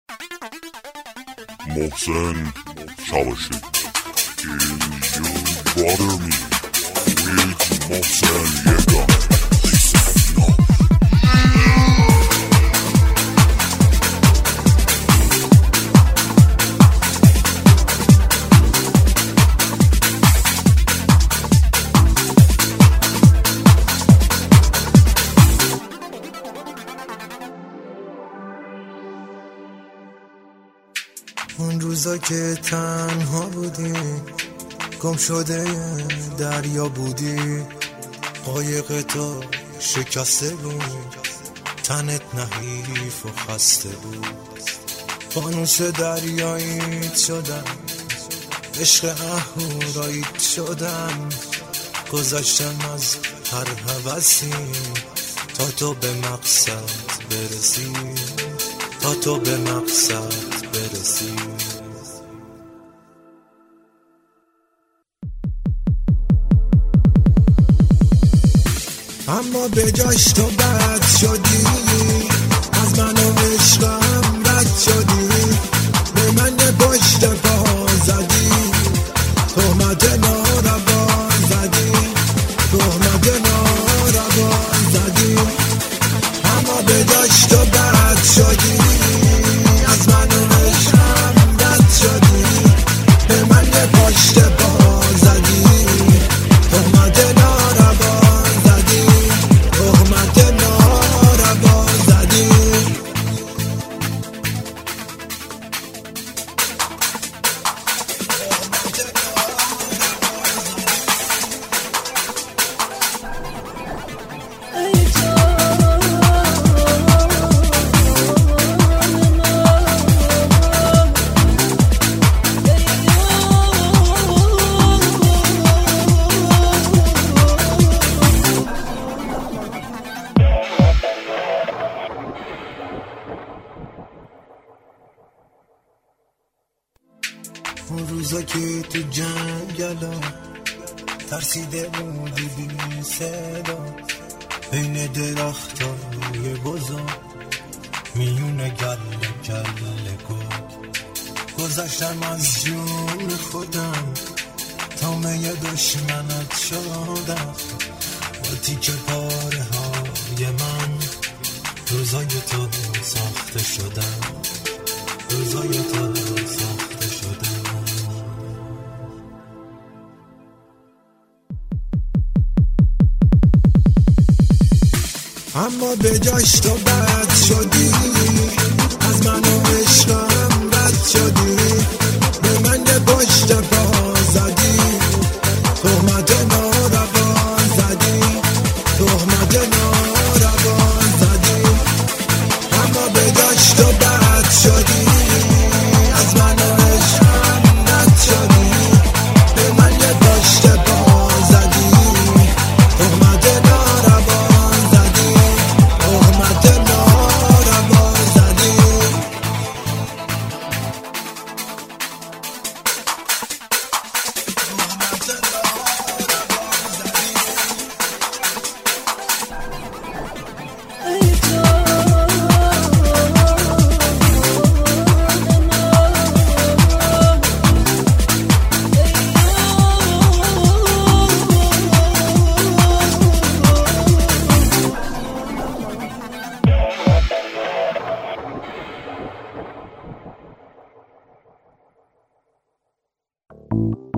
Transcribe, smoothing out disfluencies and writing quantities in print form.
محسن شباشی Will you bother me with محسن یگان اون روزا که تنها بودی گم شده دریا بودی قایق تو شکسته بود تنت نحیف و خسته بود فانوس دریاییت شدم عشق اهوراییت شدم گذشتم از هر هوسی تا تو به مقصد برسی تا تو به مقصد برسی اما به جاش تو بد شدی از من و عشقم رد شدی به من پشت پا زدی تهمت ناروا زدی تهمت ناروا زدی اما به جاش تو بد شدی از من و عشقم رد شدی به من پشت پا زدی تهمت ناروا زدی تهمت ناروا زدی اون روزا که تو جنگلا ترسیده بودی بی صدا بین درختای بزرگ میون گله گذشتم از جون خودم تامه دشمنت شدم با تیکه پاره های من روزای تو ساخته شدم روزای تو ساخته شدم اما به جاش تو بد شدی از من و عشقم رد شدی به من پشت پا زدی تهمت ناروا زدی تهمت ناروا زدی اما به جاش تو بد شدی از من و عشقم رد شدی به من پشت پا زدی تهمت ناروا زدی تهمت ناروا زدی you